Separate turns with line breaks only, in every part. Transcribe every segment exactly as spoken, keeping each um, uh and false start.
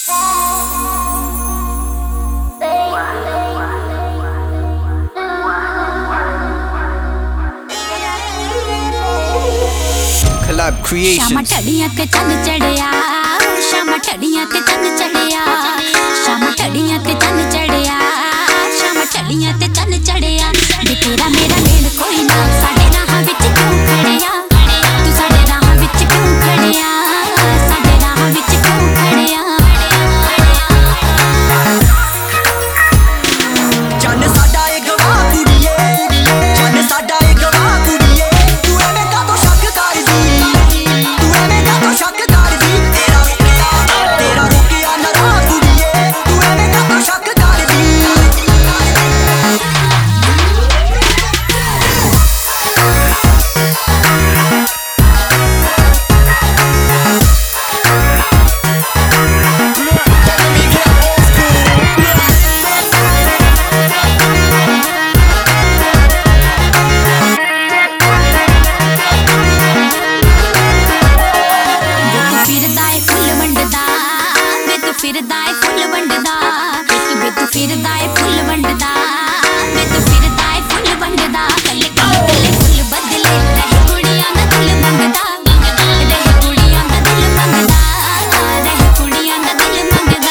Collab Creations.
शामा ठड़ियां ते चंद चढ़िया, शामा ठड़ियां ते चंद चढ़िया, शामा ठड़ियां ते चंद चढ़िया, शामा ठड़ियां ते चंद चढ़िया। वे तेरा मेरा मेल कोई ना, साडे राहां विच क्यों खड़िया, तू साडे राहां विच क्यों खड़िया, साडे राहां विच क्यों खड़िया।
चन्न साडा ए गवाह कुड़िए, चन्न साडा ए गवाह कुड़िए, तू एवें कातों शक करदी, तू एवें कातों शक करदी, तेरा रुकिया तेरा रुकिया नाराज कुड़िए, तू एवें कातों शक करदी।
फिरदा ए फुल वंडदा, वे तू फिरदा ए फुल वंडदा, वे तू फिरदा ए फुल वंडदा। कल्ले कल्ले कल्ले फुल बदले, रह कुड़ियां दा दिल मंगदा, रह कुड़ियां दा दिल मंगदा, रह कुड़ियां दा दिल मंगदा।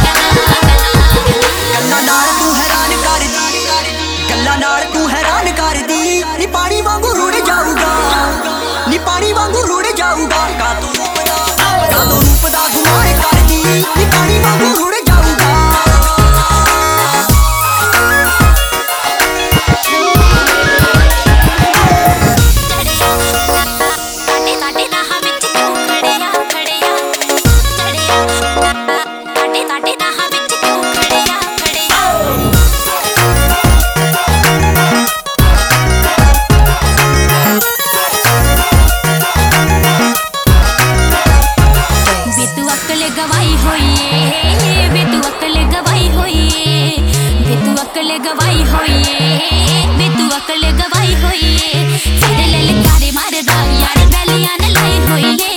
गल्लां नाल तू हैरान करदी, गल्लां नाल तू हैरान करदी, नी पानी वांगू रुड़ जाऊगा, नी पानी वांगू रुड़ जाऊगा। कातों रूप दा कातों रूप दा गुमान करदी, नी पानी वांगू रुड़ जाऊगा।
साडे साडे राहां विच क्यों खड़िया खड़िया, चढ़िया साडे साडे राहां विच क्यों खड़िया खड़िया। वे तू अकल गवाई होइए, वे तू अकल गवाई होइए, वे तू अकल गवाई होइए, वे तू अकल गवाई होइए। फिर ललकारे मारदा यार बैलियां न लाई होइए।